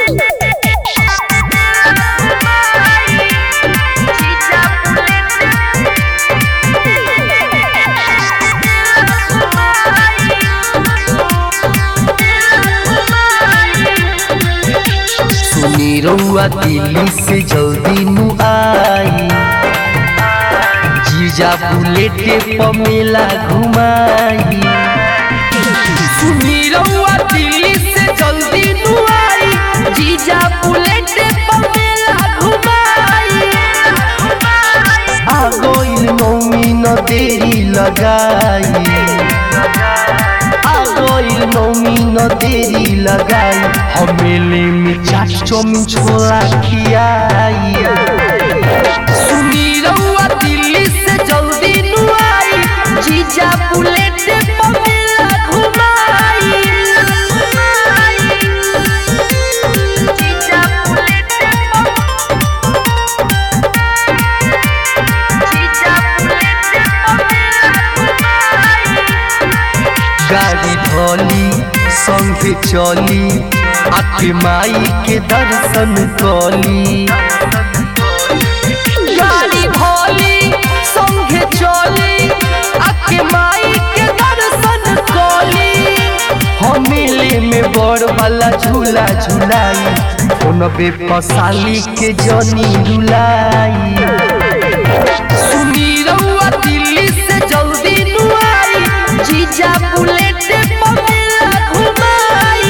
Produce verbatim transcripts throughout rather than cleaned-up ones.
रउआ दिल्ली से जल्दी नु आई, जीजा बुलेटे पर मेला घुमाई। सुनी रउआ दिल्ली से जल्दी नु आई, जीजा बुलेटे पर मेला घुमाई। आ गइल नौमी न देरी लगाई, नौमी न देरी लगाई। हम मेले में चाट चौमिन छोला खियाई। सुनी रउआ दिल्ली से जल्दी नु आई, जीजा बुलेटे पर मेला घुमाई। जीजा बुलेटे जीजा बुलेटे पर मेला घुमाई। गाड़ी धोली संगे चली, आके माई के दर्शन कली। गाड़ी धोली संगे चली, आके माई के दर्शन कली। हम मेले में बड़ वाला झूला झुलाई, फोनबे पसाली के जनी रुलाई। सुनी रउआ दिल्ली से जल्दी नु आई, जीजा बुलेटे पर मेला घुमाई।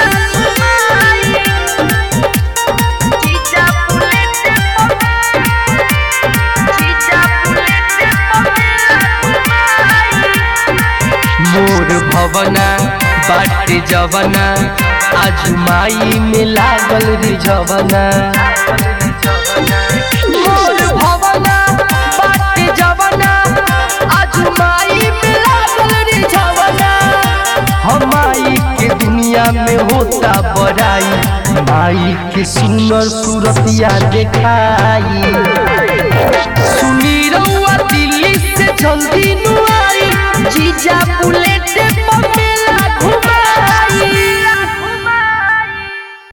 जीजा बुलेटे जीजा बुलेटे पर मेला घुमाई। मोर भवना बाटे जवना, आज माई में लागल रे जवना। मोर भवना बाटे जवना, आज माई में लागल रे जवना। हमाई के दुनिया में होता बड़ाई, माई के सुंदर सूरतिया देखाई। सुनी रउआ दिल्ली से जल्दी